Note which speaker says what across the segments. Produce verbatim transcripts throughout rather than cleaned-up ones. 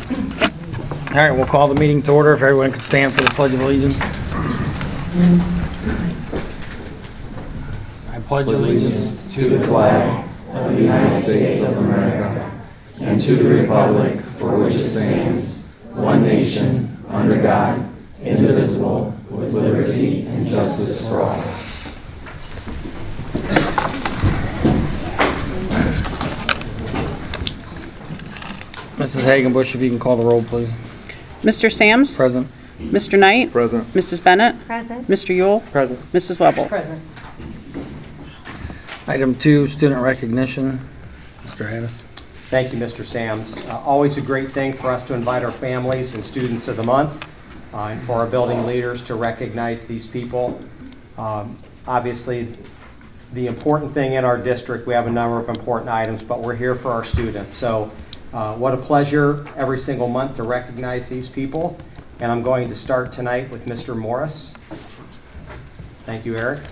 Speaker 1: All right, we'll call the meeting to order. If everyone could stand for the Pledge of Allegiance. I pledge allegiance
Speaker 2: to the flag of the United States of America and to the republic for which it stands, one nation, under God, indivisible, with liberty and justice for all.
Speaker 1: Missus Hagenbush, if you can call the roll, please.
Speaker 3: Mister Sams?
Speaker 1: Present.
Speaker 3: Mister Knight?
Speaker 4: Present.
Speaker 3: Missus Bennett?
Speaker 5: Present.
Speaker 3: Mister Yule?
Speaker 4: Present.
Speaker 3: Missus Webble?
Speaker 5: Present.
Speaker 1: Item two, student recognition. Mister Addis.
Speaker 6: Thank you, Mister Sams. Uh, always a great thing for us to invite our families and students of the month uh, and for our building leaders to recognize these people. Um, obviously, the important thing in our district, we have a number of important items, but we're here for our students. So uh, what a pleasure every single month to recognize these people. And I'm going to start tonight with Mister Morris. Thank you, Eric.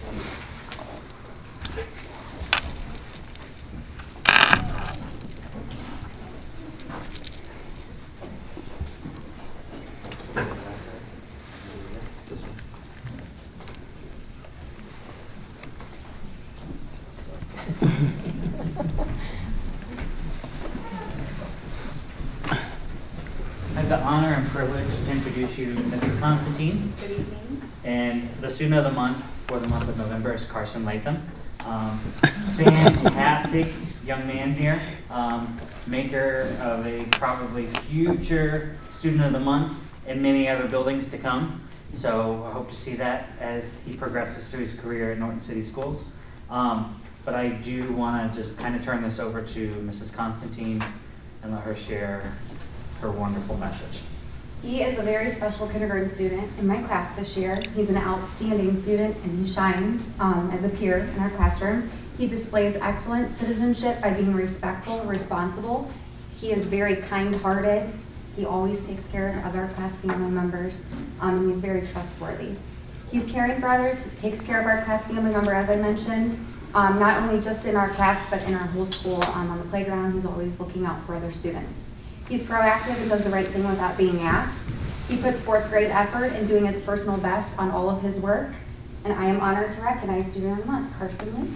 Speaker 7: I have the honor and privilege to introduce you to Missus Constantine.
Speaker 5: Good evening.
Speaker 7: And the student of the month for the month of November is Carson Latham. Um, fantastic young man here, um, maker of a probably future student of the month in many other buildings to come. So I hope to see that as he progresses through his career at Norton City Schools. Um, but I do want to just kind of turn this over to Missus Constantine and let her share her wonderful message.
Speaker 5: He is a very special kindergarten student in my class this year. He's an outstanding student and he shines um, as a peer in our classroom. He displays excellent citizenship by being respectful, responsible. He is very kind-hearted. He always takes care of our class family members, um, and he's very trustworthy. He's caring for others, takes care of our class family member, as I mentioned, um, not only just in our class, but in our whole school. Um, on the playground, he's always looking out for other students. He's proactive and does the right thing without being asked. He puts forth great effort in doing his personal best on all of his work. And I am honored to recognize Student of the Month, Carson Lee.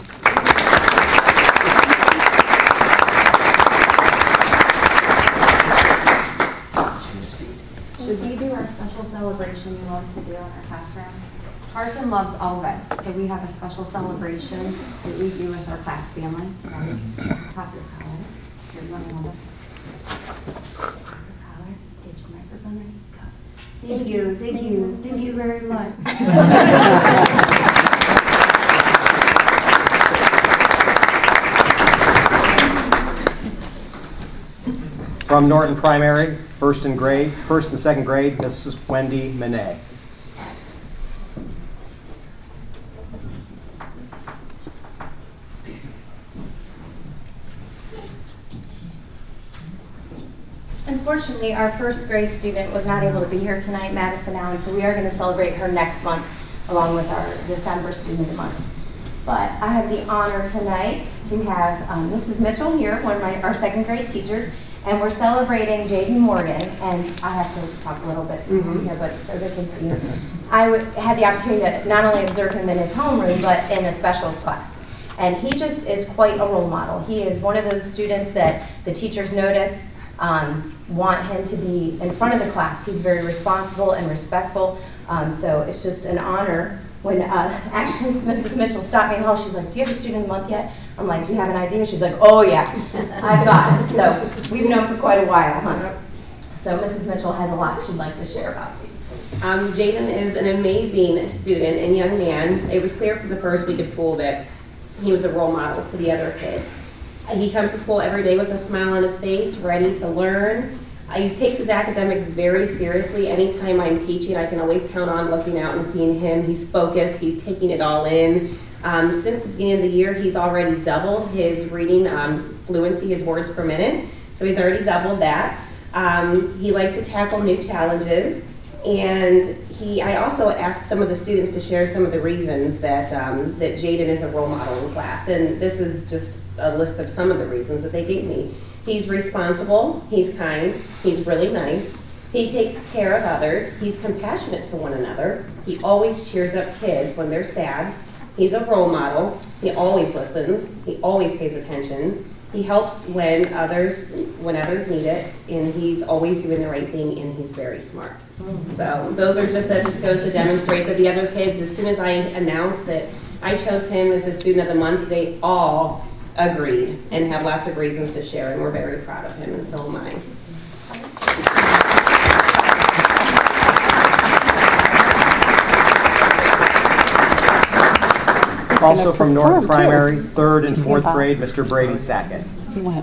Speaker 5: Should we do our special celebration we love to do in our classroom? Carson loves all of us, so we have a special celebration that we do with our class family. Pop your collar. Here, you want to hold this? Thank you, thank you, thank you very much.
Speaker 6: From Norton Primary, first and grade, first and second grade, Missus Wendy Manet.
Speaker 8: Unfortunately, our first grade student was not able to be here tonight, Madison Allen, so we are going to celebrate her next month along with our December student of the month. But I have the honor tonight to have um, Missus Mitchell here, one of my, our second grade teachers, and we're celebrating Jaden Morgan, and I have to talk a little bit mm-hmm. here, but so they can see her. I w had the opportunity to not only observe him in his homeroom, but in a specials class. And he just is quite a role model. He is one of those students that the teachers notice, Um, want him to be in front of the class. He's very responsible and respectful. Um, so it's just an honor when uh, actually Missus Mitchell stopped me in the hall. She's like, do you have a student of the month yet? I'm like, do you have an idea? She's like, oh yeah, I've got it. So we've known for quite a while, huh? So Missus Mitchell has a lot she'd like to share about you.
Speaker 9: Um, Jaden is an amazing student and young man. It was clear from the first week of school that he was a role model to the other kids. He comes to school every day with a smile on his face, ready to learn. Uh, he takes his academics very seriously. Anytime I'm teaching, I can always count on looking out and seeing him. He's focused, he's taking it all in. Um, since the beginning of the year, he's already doubled his reading um, fluency, his words per minute. So he's already doubled that. Um, he likes to tackle new challenges. And he, I also asked some of the students to share some of the reasons that, um, that Jaden is a role model in class. And this is just a list of some of the reasons that they gave me. He's responsible, he's kind, he's really nice, he takes care of others, he's compassionate to one another, he always cheers up kids when they're sad, he's a role model, he always listens, he always pays attention, he helps when others when others need it, and he's always doing the right thing, and he's very smart. So those are just, that just goes to demonstrate that the other kids, as soon as I announced that I chose him as the student of the month, they all agreed and have lots of reasons to share, and we're very proud of him, and so am I.
Speaker 6: Also from Norton
Speaker 3: perform, too.
Speaker 6: Primary, third and fourth
Speaker 3: Yeah.
Speaker 6: grade, Mister Brady Sackett.
Speaker 3: He went.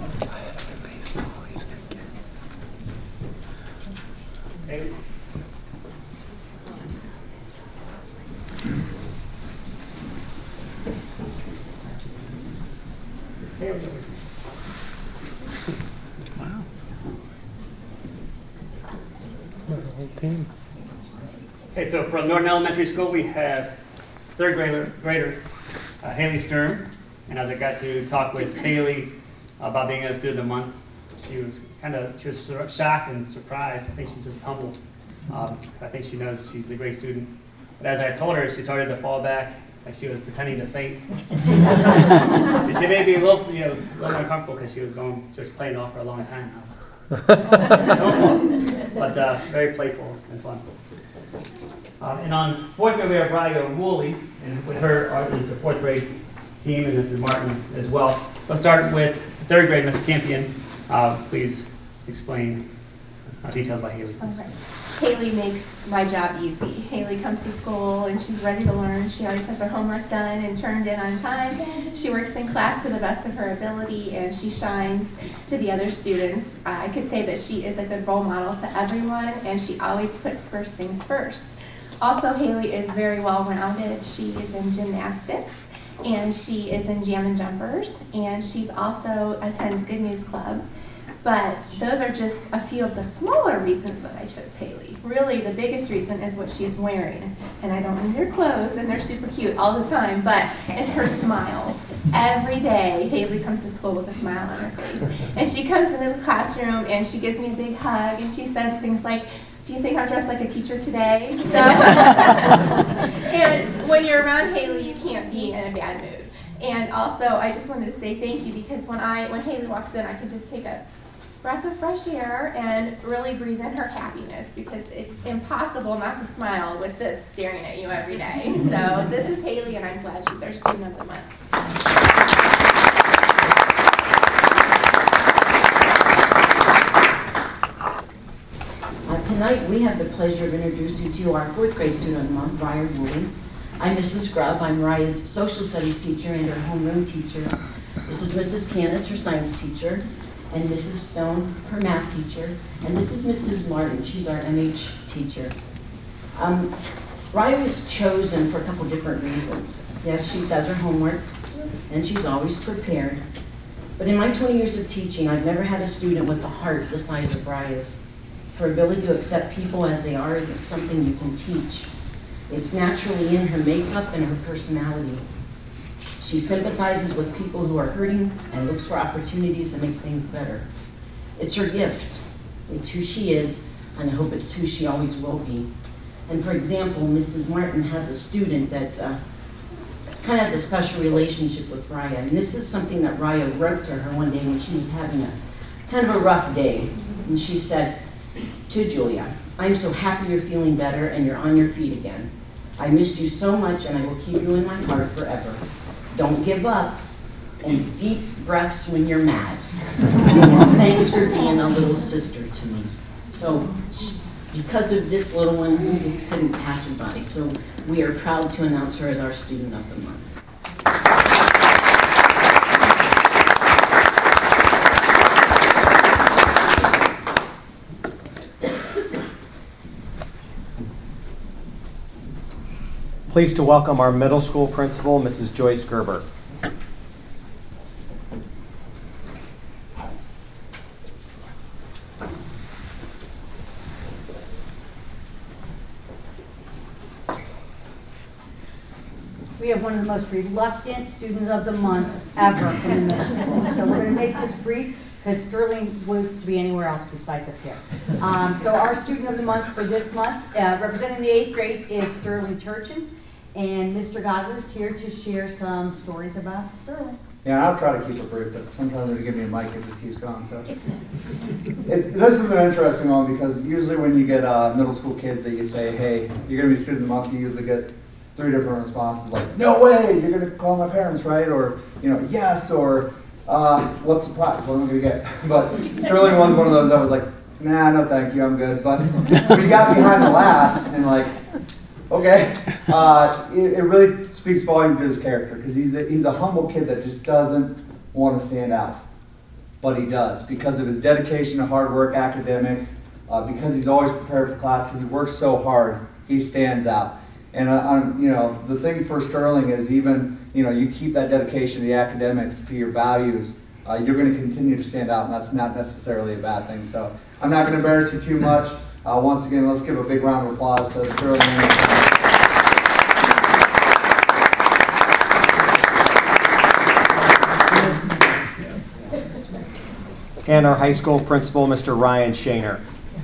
Speaker 4: Okay, so from Norton Elementary School, we have third grader, grader uh, Haley Sturm. And as I got to talk with Haley about being a student of the month, she was kind of, she was sur- shocked and surprised. I think she's just humbled. Um, I think she knows she's a great student. But as I told her, she started to fall back, like she was pretending to faint. She may be a little, you know, a little uncomfortable because she was going, just playing off for a long time now. But uh, very playful and fun. Uh, and on fourth grade, we have Raya Woolley, and with her uh, is the fourth grade team, and Missus Martin as well. Let's start with third grade, Miz Campion. Uh, please explain uh, details about Haley.
Speaker 10: All right. Haley makes my job easy. Haley comes to school and she's ready to learn. She always has her homework done and turned in on time. She works in class to the best of her ability, and she shines to the other students. I could say that she is a good role model to everyone, and she always puts first things first. Also, Haley is very well-rounded. She is in gymnastics, and she is in jam and jumpers, and she's also attends Good News Club. But those are just a few of the smaller reasons that I chose Haley. Really, the biggest reason is what she's wearing. And I don't mean her clothes, and they're super cute all the time, but it's her smile. Every day, Haley comes to school with a smile on her face. And she comes into the classroom, and she gives me a big hug, and she says things like, "Do you think I'm dressed like a teacher today?" So, and when you're around Haley, you can't be in a bad mood. And also, I just wanted to say thank you, because when I when Haley walks in, I can just take a breath of fresh air and really breathe in her happiness, because it's impossible not to smile with this staring at you every day. So this is Haley, and I'm glad she's our student of the month.
Speaker 11: Uh, tonight we have the pleasure of introducing to you our fourth grade student of the month, Raya Woolley. I'm Missus Grubb. I'm Raya's social studies teacher and her homeroom teacher. This is Missus Candace, her science teacher, and Missus Stone, her math teacher, and this is Missus Martin. She's our M H teacher. Um, Raya was chosen for a couple different reasons. Yes, she does her homework, and she's always prepared. But in my twenty years of teaching, I've never had a student with a heart the size of Raya's. Her ability to accept people as they are isn't something you can teach. It's naturally in her makeup and her personality. She sympathizes with people who are hurting and looks for opportunities to make things better. It's her gift. It's who she is, and I hope it's who she always will be. And for example, Missus Martin has a student that uh, kind of has a special relationship with Raya. And this is something that Raya wrote to her one day when she was having a kind of a rough day. And she said to Julia, "I'm so happy you're feeling better and you're on your feet again. I missed you so much, and I will keep you in my heart forever. Don't give up, and deep breaths when you're mad. And thanks for being a little sister to me." So because of this little one, we just couldn't pass it by. So we are proud to announce her as our student of the month.
Speaker 6: Pleased to welcome our middle school principal, Missus Joyce Gerber.
Speaker 12: We have one of the most reluctant students of the month ever in the middle school. So we're going to make this brief
Speaker 13: because Sterling wants to be anywhere else besides up here. Um, so our student of the month for this month, uh, representing the eighth grade, is Sterling Turchin. And Mister Godler's here to share some stories about Sterling.
Speaker 14: Yeah, I'll try to keep it brief, but sometimes when you give me a mic, it just keeps going. So, it's, this is an interesting one because usually when you get uh, middle school kids that you say, "Hey, you're going to be student of the month," you usually get three different responses, like, "No way, you're going to call my parents, right?" Or, you know, "Yes," or uh, "What's the prize? What am I going to get?" But Sterling was one of those that was like, "Nah, no, thank you, I'm good." But when he got behind the laughs and like, okay, uh, it, it really speaks volume to his character because he's a, he's a humble kid that just doesn't want to stand out, but he does because of his dedication to hard work, academics, uh, because he's always prepared for class, because he works so hard, he stands out. And uh, um, you know, the thing for Sterling is even you know you keep that dedication to the academics, to your values, uh, you're going to continue to stand out, and that's not necessarily a bad thing. So I'm not going to embarrass you too much. Uh, once again, let's give a big round of applause to Sterling.
Speaker 6: And our high school principal, Mister Ryan Shaner.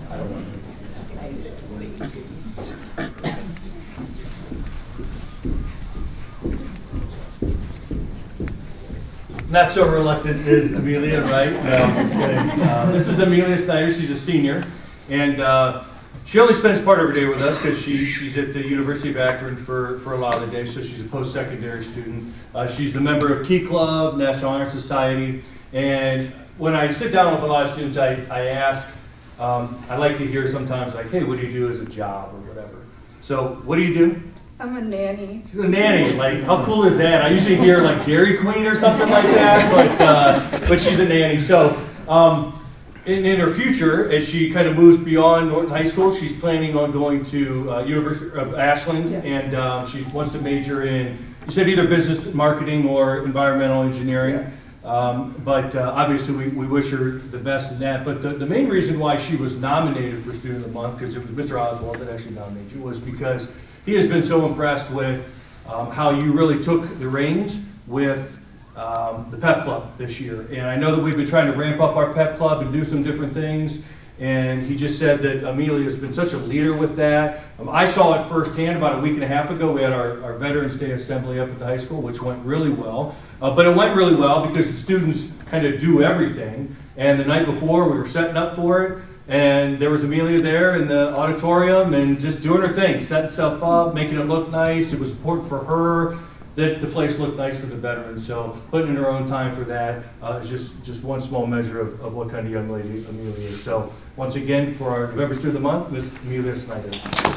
Speaker 15: Not so reluctant is Amelia, right? No, I'm just kidding. Uh, this is Amelia Snyder. She's a senior. And uh, she only spends part of her day with us because she, she's at the University of Akron for, for a lot of the day, so she's a post-secondary student. Uh, she's a member of Key Club, National Honor Society, and when I sit down with a lot of students, I, I ask, um, I like to hear sometimes like, "Hey, what do you do as a job?" or whatever. So, what do you do?
Speaker 10: I'm a nanny.
Speaker 15: She's a nanny. Like, how cool is that? I usually hear like Dairy Queen or something like that, but uh, but she's a nanny. So, um, in, in her future, as she kind of moves beyond Norton High School, she's planning on going to uh, University of Ashland, yeah. and um, she wants to major in, you said either business marketing or environmental engineering. Yeah. Um, but uh, obviously we, we wish her the best in that. But the, the main reason why she was nominated for Student of the Month, because it was Mister Oswald that actually nominated you, was because he has been so impressed with um, how you really took the reins with um, the Pep Club this year. And I know that we've been trying to ramp up our Pep Club and do some different things. And he just said that Amelia has been such a leader with that. Um, I saw it firsthand about a week and a half ago. We had our, our Veterans Day Assembly up at the high school, which went really well. Uh, but it went really well because the students kind of do everything. And the night before, we were setting up for it. And there was Amelia there in the auditorium and just doing her thing, setting stuff up, making it look nice. It was important for her that the place looked nice for the veterans. So putting in her own time for that uh, is just, just one small measure of, of what kind of young lady Amelia is. So once again, for our November Student of the Month, Miss Amelia Snyder.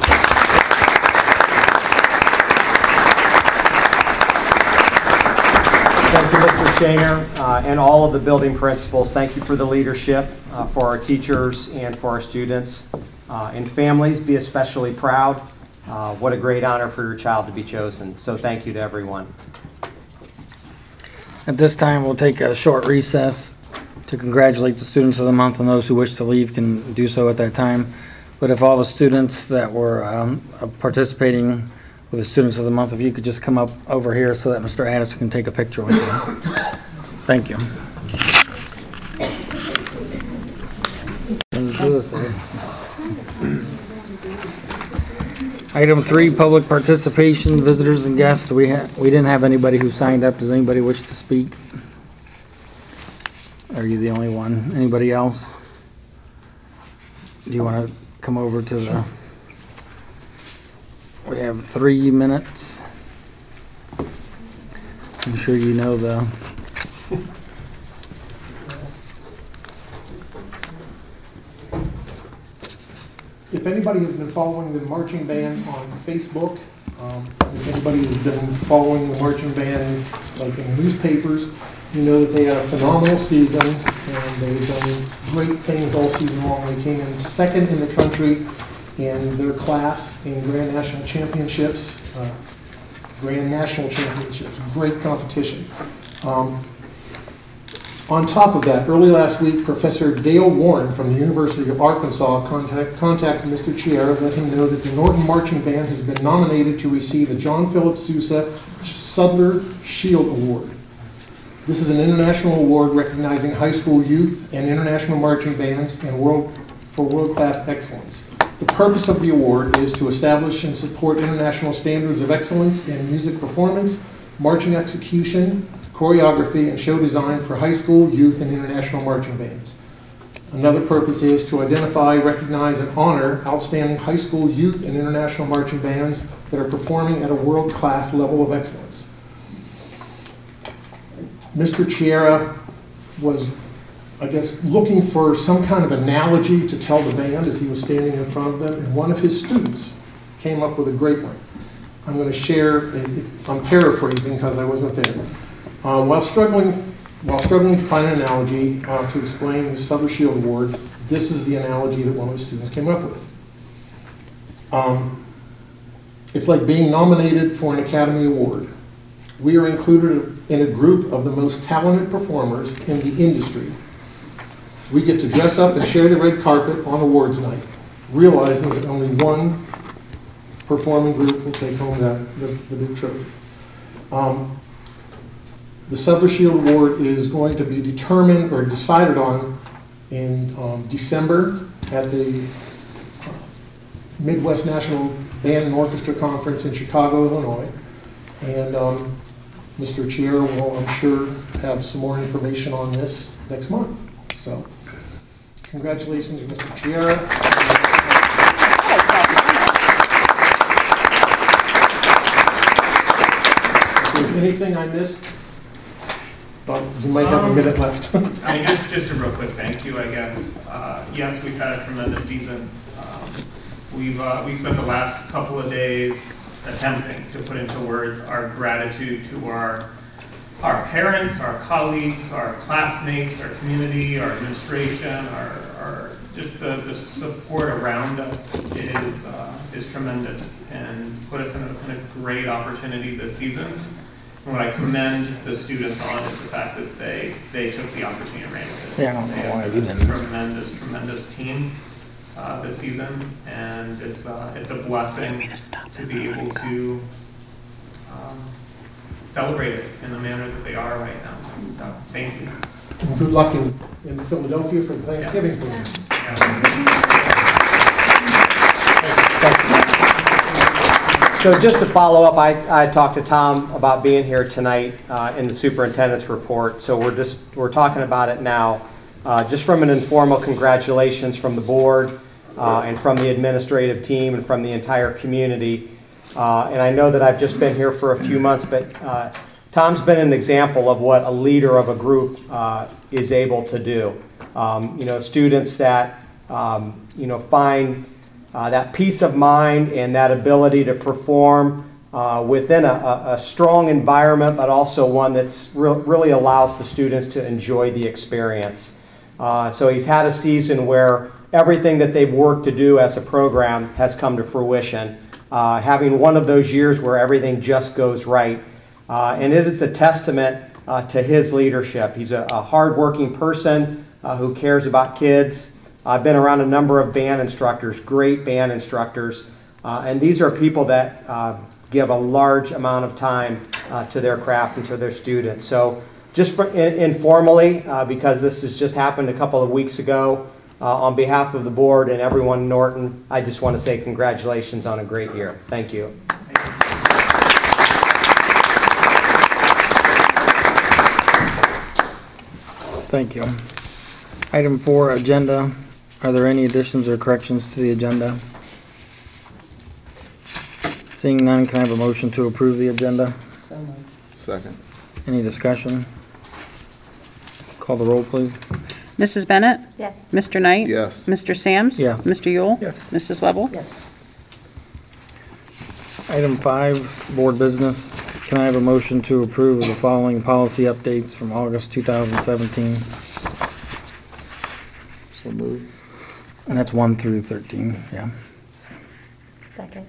Speaker 6: Thank you, Mister Shaner, uh, and all of the building principals. Thank you for the leadership, uh, for our teachers and for our students uh, and families. Be especially proud. Uh, what a great honor for your child to be chosen. So thank you to everyone.
Speaker 1: At this time, we'll take a short recess to congratulate the students of the month, and those who wish to leave can do so at that time. But if all the students that were um, participating with the students of the month, if you could just come up over here so that Mister Addison can take a picture with you. Thank you. Item three, public participation, visitors and guests. We ha we didn't have anybody who signed up. Does anybody wish to speak? Are you the only one? Anybody else? Do you want to come over to the... We have three minutes. I'm sure you know the...
Speaker 16: If anybody has been following the marching band on Facebook, um, if anybody has been following the marching band like in the newspapers, you know that they had a phenomenal season and they've done great things all season long. They came in second in the country in their class in Grand National Championships. Uh, Grand National Championships, great competition. Um, On top of that, early last week, Professor Dale Warren from the University of Arkansas contact, contacted Mister Chiara to let him know that the Norton Marching Band has been nominated to receive the John Philip Sousa Sudler Shield Award. This is an international award recognizing high school youth and international marching bands and world, for world-class excellence. The purpose of the award is to establish and support international standards of excellence in music performance, marching execution, choreography, and show design for high school, youth, and international marching bands. Another purpose is to identify, recognize, and honor outstanding high school, youth, and international marching bands that are performing at a world-class level of excellence. Mister Chiera was, I guess, looking for some kind of analogy to tell the band as he was standing in front of them, and one of his students came up with a great one. I'm going to share, I'm paraphrasing because I wasn't there. Uh, while struggling While struggling to find an analogy uh, to explain the Souther Shield Award, this is the analogy that one of the students came up with. Um, it's like being nominated for an Academy Award. We are included in a group of the most talented performers in the industry. We get to dress up and share the red carpet on awards night, realizing that only one performing group will take home that, the, the big trophy. Um, The Souther Shield Award is going to be determined or decided on in um, December at the uh, Midwest National Band and Orchestra Conference in Chicago, Illinois. And um, Mister Chiera will, I'm sure, have some more information on this next month. So, congratulations, Mister Chiera. If there's anything I missed, but you might have a minute left.
Speaker 17: I mean, just, just a real quick thank you, I guess. Uh, yes, we've had a tremendous season. Um, we've uh, we spent the last couple of days attempting to put into words our gratitude to our our parents, our colleagues, our classmates, our community, our administration, our, our just the, the support around us is uh, is tremendous and put us in a, in a great opportunity this season. What I commend the students on is the fact that they they took the opportunity and ran with it.
Speaker 1: Yeah, I don't know why you
Speaker 17: They have
Speaker 1: didn't.
Speaker 17: a tremendous, tremendous team uh, this season, and it's uh, it's a blessing to be able to um, celebrate it in the manner that they are right now. So, thank you.
Speaker 16: And good luck in, in Philadelphia for the Thanksgiving parade.
Speaker 6: So just to follow up, I, I talked to Tom about being here tonight uh, in the superintendent's report. So we're just we're talking about it now. Uh, just from an informal congratulations from the board uh, and from the administrative team and from the entire community. Uh, and I know that I've just been here for a few months, but uh, Tom's been an example of what a leader of a group uh, is able to do. Um, you know, students that um, you know find Uh, that peace of mind and that ability to perform uh, within a, a, a strong environment, but also one that's re- really allows the students to enjoy the experience. Uh, so he's had a season where everything that they've worked to do as a program has come to fruition. Uh, having one of those years where everything just goes right. Uh, and it is a testament uh, to his leadership. He's a, a hardworking person uh, who cares about kids. I've been around a number of band instructors, great band instructors, uh, and these are people that uh, give a large amount of time uh, to their craft and to their students. So just for, in, informally, uh, because this has just happened a couple of weeks ago, uh, on behalf of the board and everyone in Norton, I just want to say congratulations on a great year. Thank you.
Speaker 1: Thank you. Item four, agenda. Are there any additions or corrections to the agenda? Seeing none, can I have a motion to approve the agenda?
Speaker 11: So moved.
Speaker 2: Second.
Speaker 1: Any discussion? Call the roll, please.
Speaker 3: Missus Bennett?
Speaker 10: Yes.
Speaker 3: Mister Knight?
Speaker 2: Yes.
Speaker 3: Mister Sams?
Speaker 1: Yes.
Speaker 3: Mister Yule?
Speaker 1: Yes.
Speaker 3: Missus Webble?
Speaker 11: Yes.
Speaker 1: Item five, board business. Can I have a motion to approve the following policy updates from August two thousand seventeen?
Speaker 2: So moved.
Speaker 1: And that's one through thirteen, yeah.
Speaker 10: Second.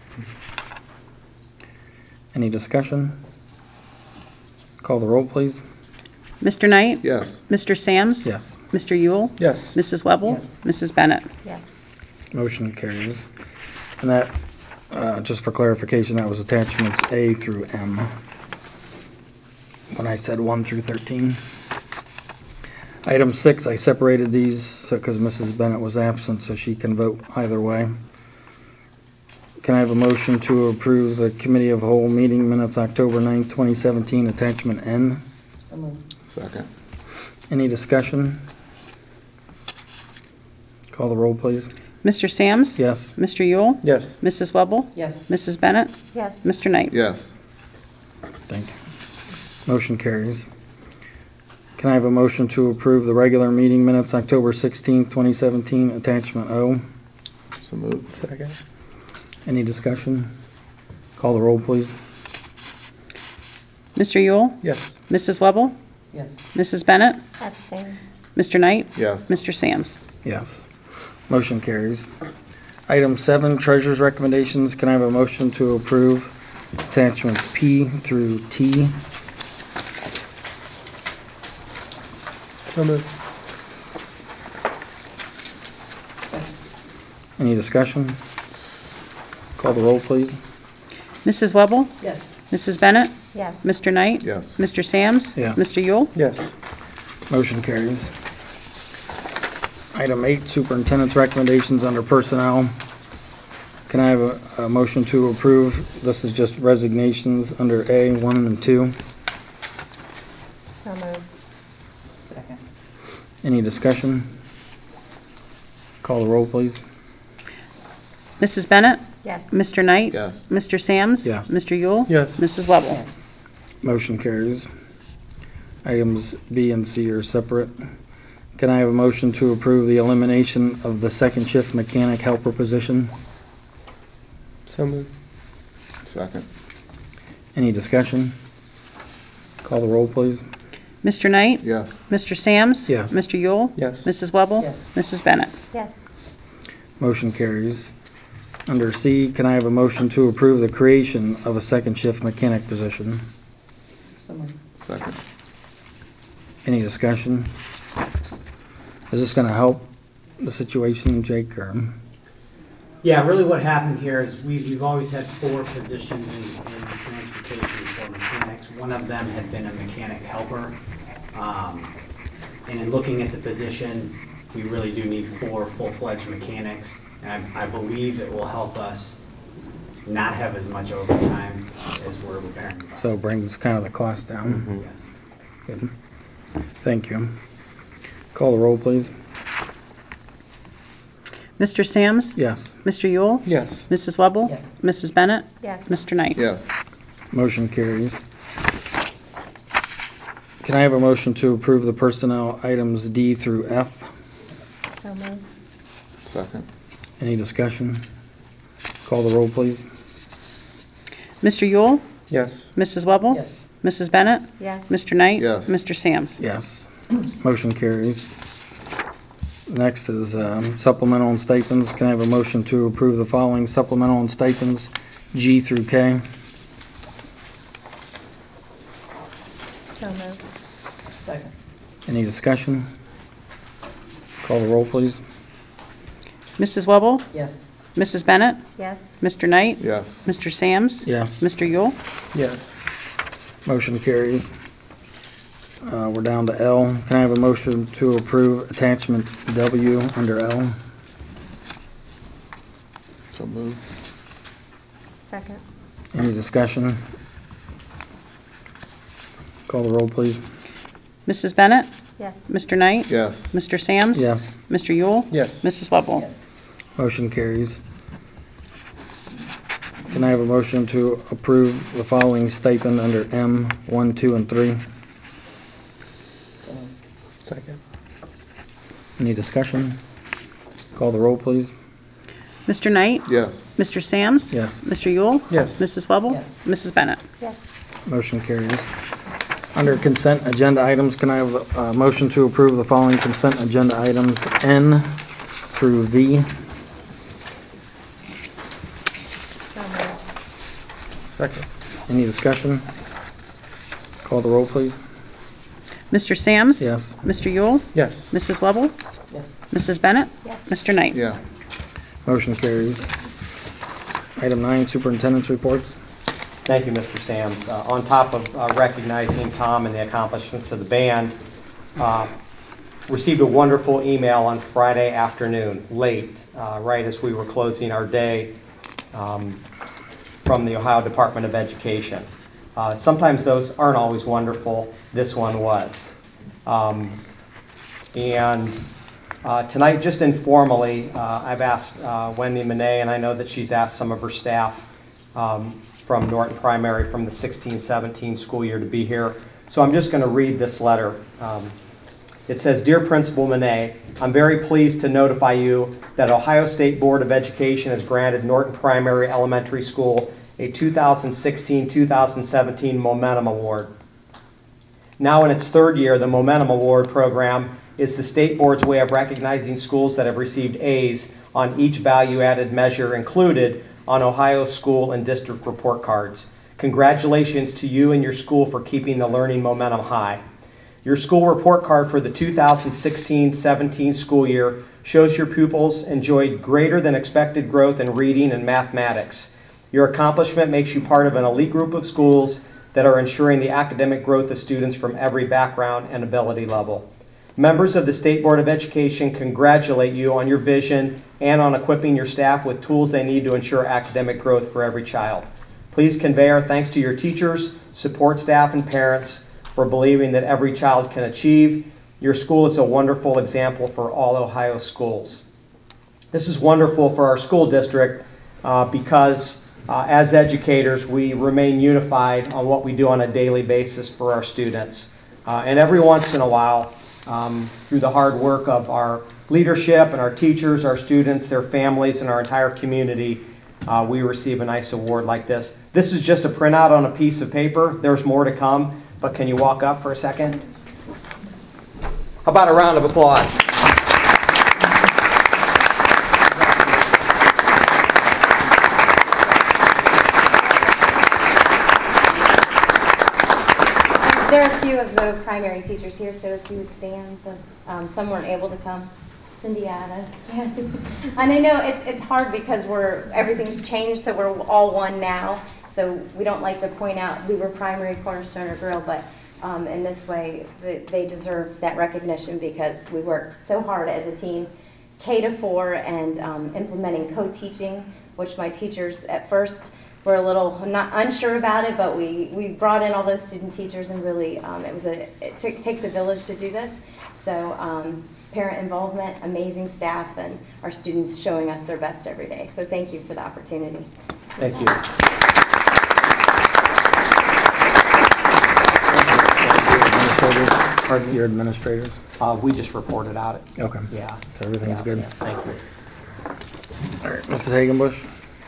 Speaker 1: Any discussion? Call the roll, please.
Speaker 3: Mister Knight?
Speaker 2: Yes.
Speaker 3: Mister Sams?
Speaker 1: Yes.
Speaker 3: Mister Yule?
Speaker 1: Yes.
Speaker 3: Missus Webble?
Speaker 11: Yes.
Speaker 3: Missus Bennett?
Speaker 10: Yes.
Speaker 1: Motion carries. And that, uh, just for clarification, that was attachments A through M. when I said one through thirteen. Item six, I separated these so because Missus Bennett was absent, so she can vote either way. Can I have a motion to approve the Committee of Whole meeting minutes October ninth, twenty seventeen, attachment N?
Speaker 11: So moved.
Speaker 2: Second.
Speaker 1: Any discussion? Call the roll, please.
Speaker 3: Mister Sams?
Speaker 1: Yes.
Speaker 3: Mister Yule?
Speaker 1: Yes.
Speaker 3: Missus Webble?
Speaker 11: Yes.
Speaker 3: Missus Bennett?
Speaker 8: Yes.
Speaker 3: Mister Knight?
Speaker 2: Yes.
Speaker 1: Thank you. Motion carries. Can I have a motion to approve the regular meeting minutes October sixteenth, twenty seventeen, attachment O?
Speaker 2: So moved.
Speaker 1: Second. Any discussion? Call the roll, please.
Speaker 3: Mister Yule?
Speaker 1: Yes.
Speaker 3: Missus Webble?
Speaker 11: Yes.
Speaker 3: Missus Bennett?
Speaker 8: Abstain.
Speaker 3: Mister Knight?
Speaker 2: Yes.
Speaker 3: Mister Sams?
Speaker 1: Yes. Motion carries. Item seven, treasurer's recommendations. Can I have a motion to approve attachments P through T? So moved. Any discussion? Call the roll, please.
Speaker 3: Missus Webble?
Speaker 11: Yes.
Speaker 3: Missus Bennett?
Speaker 8: Yes.
Speaker 3: Mister Knight?
Speaker 2: Yes.
Speaker 3: Mister Sams?
Speaker 1: Yes.
Speaker 3: Mister Yule?
Speaker 1: Yes. Motion carries. Item eight, superintendent's recommendations under personnel. Can I have a, a motion to approve? This is just resignations under A, one and two.
Speaker 8: So moved.
Speaker 11: Second.
Speaker 1: Any discussion? Call the roll, please.
Speaker 3: Missus Bennett?
Speaker 8: Yes.
Speaker 3: Mister Knight?
Speaker 2: Yes.
Speaker 3: Mister Sams?
Speaker 1: Yes.
Speaker 3: Mister Yule?
Speaker 1: Yes.
Speaker 3: Missus Webble?
Speaker 11: Yes.
Speaker 1: Motion carries. Items B and C are separate. Can I have a motion to approve the elimination of the second shift mechanic helper position? So moved.
Speaker 2: Second.
Speaker 1: Any discussion? Call the roll, please.
Speaker 3: Mister Knight?
Speaker 2: Yes.
Speaker 3: Mister Sams?
Speaker 1: Yes.
Speaker 3: Mister Yule?
Speaker 1: Yes.
Speaker 3: Missus Webble?
Speaker 11: Yes.
Speaker 3: Missus Bennett?
Speaker 8: Yes.
Speaker 1: Motion carries. Under C, can I have a motion to approve the creation of a second shift mechanic position?
Speaker 11: So moved.
Speaker 2: Second.
Speaker 1: Any discussion? Is this going to help the situation, Jake, or?
Speaker 6: Yeah, really what happened here is we've, we've always had four positions in, in transportation for mechanics. One of them had been a mechanic helper. Um, and in looking at the position, we really do need four full-fledged mechanics. And I, I believe it will help us not have as much overtime as we're preparing.
Speaker 1: So it brings kind of the cost down?
Speaker 6: Mm-hmm. Yes.
Speaker 1: Good. Thank you. Call the roll, please.
Speaker 3: Mister Sams?
Speaker 1: Yes.
Speaker 3: Mister Yule?
Speaker 1: Yes.
Speaker 3: Missus Webble?
Speaker 11: Yes.
Speaker 3: Missus Bennett?
Speaker 8: Yes.
Speaker 3: Mister Knight?
Speaker 2: Yes.
Speaker 1: Motion carries. Can I have a motion to approve the personnel items D through F?
Speaker 8: So moved.
Speaker 2: Second.
Speaker 1: Any discussion? Call the roll, please.
Speaker 3: Mister Yule?
Speaker 1: Yes.
Speaker 3: Missus Webble?
Speaker 11: Yes.
Speaker 3: Missus Bennett?
Speaker 8: Yes.
Speaker 3: Mister Knight?
Speaker 2: Yes.
Speaker 3: Mister Sams?
Speaker 1: Yes. Motion carries. Next is um, supplemental and stipends. Can I have a motion to approve the following supplemental and stipends, G through K?
Speaker 8: So moved.
Speaker 11: Second.
Speaker 1: Any discussion? Call the roll, please.
Speaker 3: Missus Webble?
Speaker 11: Yes.
Speaker 3: Missus Bennett?
Speaker 8: Yes.
Speaker 3: Mister Knight?
Speaker 2: Yes.
Speaker 3: Mister Sams?
Speaker 1: Yes.
Speaker 3: Mister Yule?
Speaker 1: Yes. Motion carries. Uh, We're down to L. Can I have a motion to approve attachment W under L?
Speaker 2: So moved.
Speaker 8: Second.
Speaker 1: Any discussion? Call the roll, please.
Speaker 3: Missus Bennett?
Speaker 8: Yes.
Speaker 3: Mister Knight?
Speaker 2: Yes.
Speaker 3: Mister Sams?
Speaker 1: Yes.
Speaker 3: Mister Yule?
Speaker 1: Yes.
Speaker 3: Missus Webble?
Speaker 11: Yes.
Speaker 1: Motion carries. Can I have a motion to approve the following stipend under M, one, two, and three?
Speaker 11: So moved.
Speaker 1: Second. Any discussion? Call the roll, please.
Speaker 3: Mister Knight?
Speaker 2: Yes.
Speaker 3: Mister Sams?
Speaker 1: Yes.
Speaker 3: Mister Yule?
Speaker 1: Yes.
Speaker 3: Missus Webble?
Speaker 11: Yes.
Speaker 3: Missus Bennett?
Speaker 8: Yes.
Speaker 1: Motion carries. Under consent agenda items, can I have a motion to approve the following consent agenda items, N through V?
Speaker 8: So moved.
Speaker 1: Second. Any discussion? Call the roll, please.
Speaker 3: Mister Sams?
Speaker 1: Yes.
Speaker 3: Mister Yule?
Speaker 1: Yes.
Speaker 3: Missus Webble?
Speaker 11: Yes.
Speaker 3: Missus Bennett?
Speaker 8: Yes.
Speaker 3: Mister Knight?
Speaker 2: Yeah.
Speaker 1: Motion carries. Item nine, superintendent's reports.
Speaker 6: Thank you, Mister Sams. Uh, on top of uh, recognizing Tom and the accomplishments of the band, uh, received a wonderful email on Friday afternoon, late, uh, right as we were closing our day, um, from the Ohio Department of Education. Uh, sometimes those aren't always wonderful. This one was. Um, and uh, tonight, just informally, uh, I've asked uh, Wendy Monet, and I know that she's asked some of her staff um, from Norton Primary from the sixteen seventeen school year to be here. So I'm just going to read this letter. Um, It says, "Dear Principal Monet, I'm very pleased to notify you that Ohio State Board of Education has granted Norton Primary Elementary School a two thousand sixteen two thousand seventeen Momentum Award. Now in its third year, the Momentum Award program is the state board's way of recognizing schools that have received A's on each value-added measure included on Ohio school and district report cards. Congratulations to you and your school for keeping the learning momentum high. Your school report card for the two thousand sixteen seventeen school year shows your pupils enjoyed greater than expected growth in reading and mathematics. Your accomplishment makes you part of an elite group of schools that are ensuring the academic growth of students from every background and ability level. Members of the State Board of Education congratulate you on your vision and on equipping your staff with tools they need to ensure academic growth for every child. Please convey our thanks to your teachers, support staff, and parents for believing that every child can achieve. Your school is a wonderful example for all Ohio schools." This is wonderful for our school district uh, because uh, as educators, we remain unified on what we do on a daily basis for our students. Uh, and every once in a while, um, through the hard work of our leadership and our teachers, our students, their families, and our entire community, uh, we receive a nice award like this. This is just a printout on a piece of paper. There's more to come. But can you walk up for a second? How about a round of applause?
Speaker 8: There are a few of the primary teachers here, so if you would stand, those, um, some weren't able to come. Cindy Addis. And I know it's, it's hard because we're everything's changed, so we're all one now. So we don't like to point out we were primary, cornerstone, or girl, but um, in this way, the, they deserve that recognition because we worked so hard as a team, K to four, and um, implementing co-teaching, which my teachers at first were a little not unsure about it, but we, we brought in all those student teachers, and really um, it was a it t- takes a village to do this. So um, parent involvement, amazing staff, and our students showing us their best every day. So thank you for the opportunity.
Speaker 6: Thank you.
Speaker 1: Pardon? Your administrators?
Speaker 6: Uh, we just reported out it.
Speaker 1: Okay.
Speaker 6: Yeah.
Speaker 1: So everything's
Speaker 6: Yeah,
Speaker 1: good?
Speaker 6: yeah. Thank you.
Speaker 1: All right, Missus Hagenbush?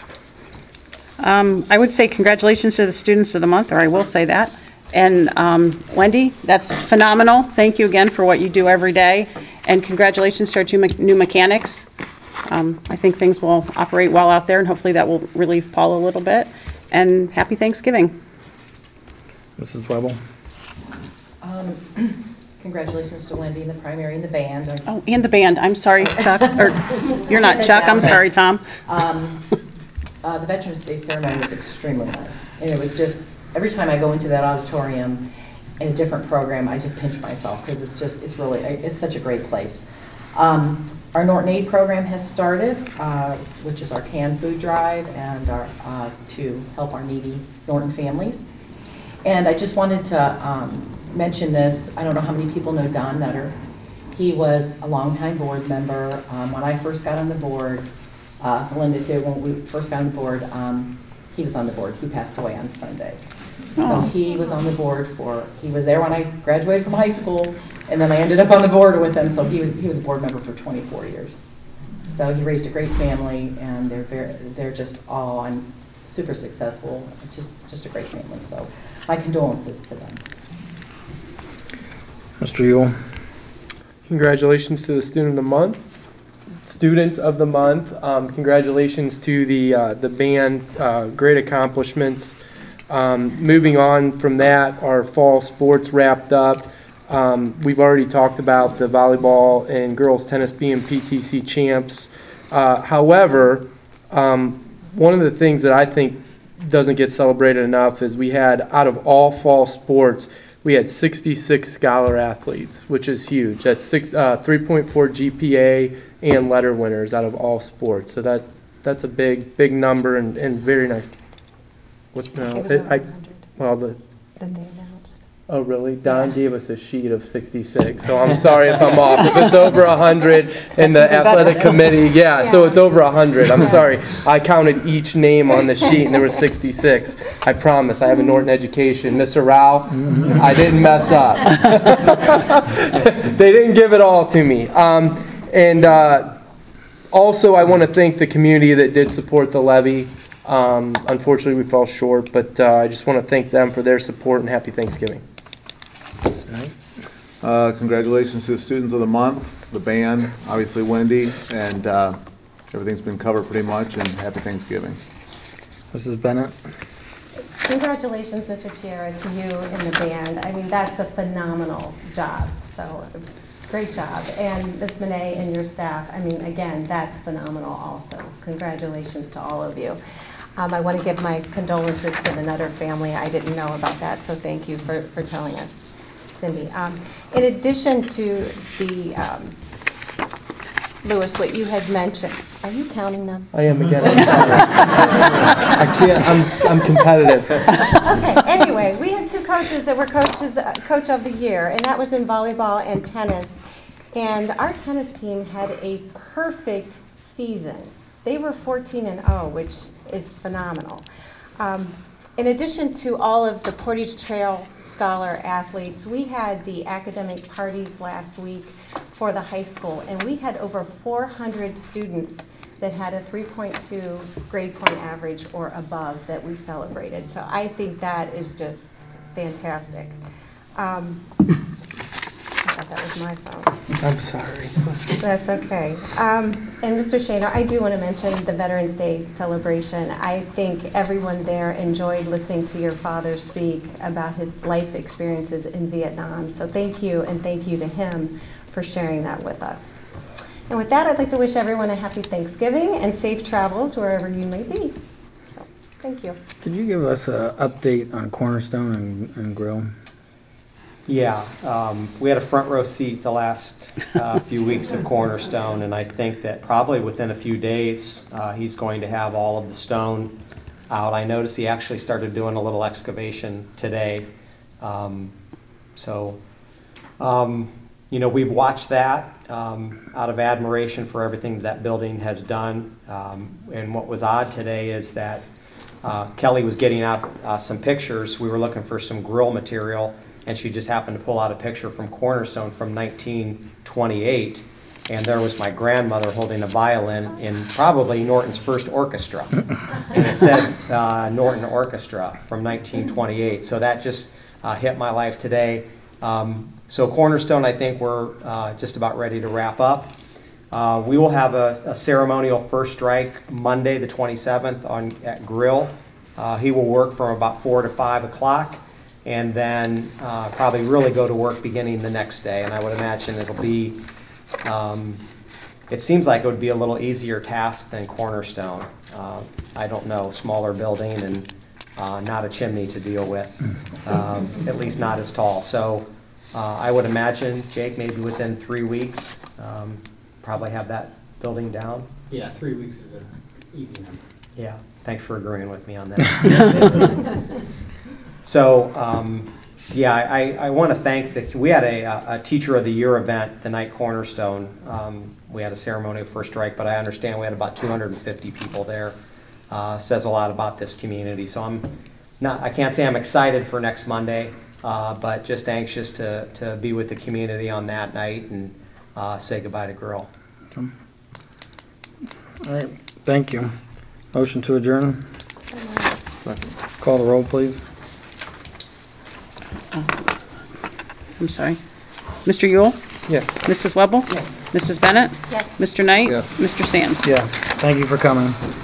Speaker 3: Um, I would say congratulations to the students of the month, or I will say that. And um, Wendy, that's phenomenal. Thank you again for what you do every day. And congratulations to our two me- new mechanics. Um, I think things will operate well out there, and hopefully that will relieve Paul a little bit. And happy Thanksgiving.
Speaker 1: Missus Webble?
Speaker 18: Um, Congratulations to Wendy and the primary and the band. I-
Speaker 3: Oh, and the band. I'm sorry, Chuck. Or, you're not Chuck. I'm sorry, Tom.
Speaker 18: Um, uh, the Veterans Day ceremony was extremely nice. And it was just, every time I go into that auditorium in a different program, I just pinch myself because it's just, it's really, it's such a great place. Um, our Norton Aid program has started, uh, which is our canned food drive and our, uh, to help our needy Norton families. And I just wanted to um, mention this. I don't know how many people know Don Nutter. He was a longtime board member. Um, when I first got on the board, uh, Melinda too, when we first got on the board, um, he was on the board. He passed away on Sunday.
Speaker 3: Oh.
Speaker 18: So he was on the board for, he was there when I graduated from high school, and then I ended up on the board with him. So he was he was a board member for twenty-four years. So he raised a great family, and they're very, they're just all I'm super successful. Just just a great family. So my condolences to them.
Speaker 1: Mister Yule?
Speaker 19: Congratulations to the student of the month, students of the month. Um, congratulations to the uh, the band. Uh, great accomplishments. Um, moving on from that, our fall sports wrapped up. Um, we've already talked about the volleyball and girls tennis being P T C champs. Uh, however, um, one of the things that I think doesn't get celebrated enough is we had, out of all fall sports, we had sixty-six scholar athletes, which is huge. That's six, uh, three point four G P A and letter winners out of all sports. So that that's a big, big number and, and very nice. What, no,
Speaker 8: It was
Speaker 19: it,
Speaker 8: over
Speaker 19: I,
Speaker 8: one hundred.
Speaker 19: well, the,
Speaker 8: That they announced.
Speaker 19: oh, really? Don gave us a sheet of sixty-six, so I'm sorry if I'm off. If it's over one hundred in the
Speaker 3: That's even better.
Speaker 19: athletic committee, yeah, so
Speaker 8: Yeah.
Speaker 19: it's over one hundred. I'm sorry. I counted each name on the sheet, and there were sixty-six. I promise. I have a Norton education. Mister Rao, I didn't mess up. They didn't give it all to me. Um, and uh, also, I want to thank the community that did support the levy. Um, unfortunately, we fell short, but uh, I just want to thank them for their support, and happy Thanksgiving.
Speaker 2: Uh, congratulations to the students of the month, the band, obviously Wendy, and uh, everything's been covered pretty much, and happy Thanksgiving.
Speaker 1: Missus Bennett?
Speaker 8: Congratulations, Mister Chiara, to you and the band. I mean, that's a phenomenal job. So, great job. And Miz Monet and your staff, I mean, again, that's phenomenal also. Congratulations to all of you. Um, I want to give my condolences to the Nutter family. I didn't know about that, so thank you for, for telling us, Cindy. Um, in addition to the, um, Louis, what you had mentioned, are you counting them?
Speaker 19: I am again. I'm sorry. I can't. I'm. I'm competitive.
Speaker 8: Okay. Anyway, we had two coaches that were coaches, uh, coach of the year, and that was in volleyball and tennis. And our tennis team had a perfect season. They were fourteen and oh, which is phenomenal. Um, in addition to all of the Portage Trail Scholar athletes, we had the academic parties last week for the high school, and we had over four hundred students that had a three point two grade point average or above that we celebrated. So I think that is just fantastic. Um, I thought that was my phone.
Speaker 19: I'm sorry.
Speaker 8: That's okay. Um, and Mister Shaner, I do want to mention the Veterans Day celebration. I think everyone there enjoyed listening to your father speak about his life experiences in Vietnam. So thank you, and thank you to him for sharing that with us. And with that, I'd like to wish everyone a happy Thanksgiving and safe travels wherever you may be. So, thank you.
Speaker 1: Could you give us an update on Cornerstone and, and Grill?
Speaker 6: Yeah, um, we had a front row seat the last uh, few weeks of Cornerstone, and I think that probably within a few days, uh, he's going to have all of the stone out. I noticed he actually started doing a little excavation today. Um, so, um, you know, we've watched that um, out of admiration for everything that building has done. Um, and what was odd today is that uh, Kelly was getting out uh, some pictures. We were looking for some grill material, and she just happened to pull out a picture from Cornerstone from nineteen twenty-eight, and there was my grandmother holding a violin in probably Norton's first orchestra, and it said uh, Norton Orchestra from nineteen twenty-eight, so that just uh, hit my life today. Um, so Cornerstone, I think we're uh, just about ready to wrap up. Uh, we will have a, a ceremonial first strike Monday the twenty-seventh on at Grill. Uh, he will work from about four to five o'clock, and then uh, probably really go to work beginning the next day. And I would imagine it'll be, um, it seems like it would be a little easier task than Cornerstone. Uh, I don't know, smaller building and uh, not a chimney to deal with, um, at least not as tall. So uh, I would imagine, Jake, maybe within three weeks, um, probably have that building down.
Speaker 20: Yeah, three weeks is an easy number.
Speaker 6: Yeah, thanks for agreeing with me on that. So, um, yeah, I, I want to thank the, we had a, a Teacher of the Year event the night Cornerstone. Um, we had a ceremony of first strike, but I understand we had about two hundred fifty people there. Uh, says a lot about this community. So I'm not, I can't say I'm excited for next Monday, uh, but just anxious to, to be with the community on that night and uh, say goodbye to Grill.
Speaker 1: All right, thank you. Motion to adjourn?
Speaker 2: Second.
Speaker 1: Call the roll, please.
Speaker 3: I'm sorry. Mister Yule?
Speaker 19: Yes.
Speaker 3: Missus Webble?
Speaker 8: Yes.
Speaker 3: Missus Bennett?
Speaker 8: Yes.
Speaker 3: Mister Knight?
Speaker 2: Yes.
Speaker 3: Mister Sands?
Speaker 1: Yes, thank you for coming.